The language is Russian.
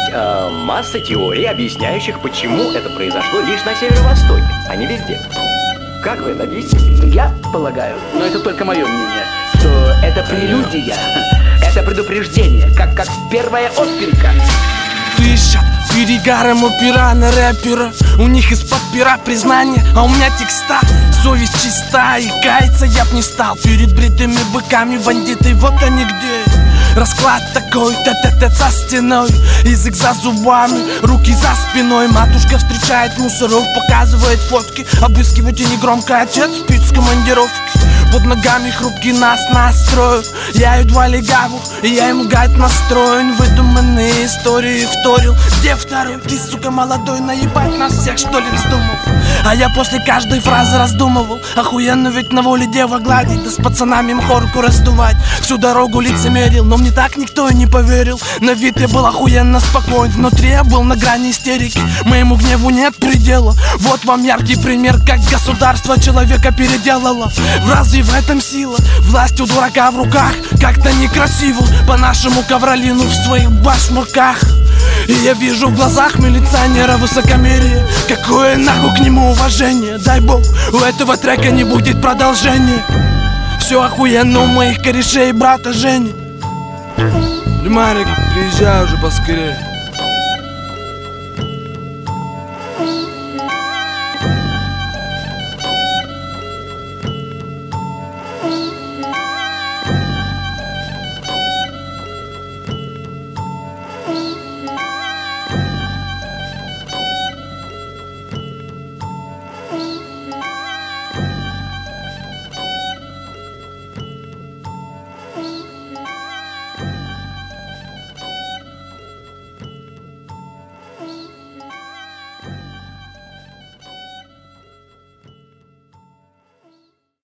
масса теорий, объясняющих, почему это произошло лишь на северо-востоке, а не везде. Как вы это объясните? Я полагаю, но это только мое мнение, что это прелюдия, это предупреждение, как первая отклика. Дышат перегаром опера на рэпера. У них из-под пера признание, а у меня текста. Совесть чиста, и каяться я б не стал. Перед бритыми быками бандиты, вот они где. Расклад такой, тет-тет-тет со стеной. Язык за зубами, руки за спиной. Матушка встречает мусоров, показывает фотки. Обыскивайте негромко, отец спит с командировки. Под ногами хрупкий нас настроят. Я едва легаву, и я им гайд настроен. Выдуманные истории вторил. Где второй? Ты, сука, молодой, наебать нас всех, что ли, вздумал? А я после каждой фразы раздумывал. Охуенно ведь на воле дева гладить, да с пацанами мхорку раздувать. Всю дорогу лицемерил, но мне так никто и не поверил. На вид я был охуенно спокоен, внутри я был на грани истерики. Моему гневу нет предела. Вот вам яркий пример, как государство человека переделало. Разве в этом сила? Власть у дурака в руках. Как-то некрасиво по-нашему ковролину в своих башмаках. И я вижу в глазах милиционера высокомерие. Какое нахуй к нему уважение? Дай бог, у этого трека не будет продолжения. Все охуенно у моих корешей брата Жени. Марик, приезжай уже поскорее.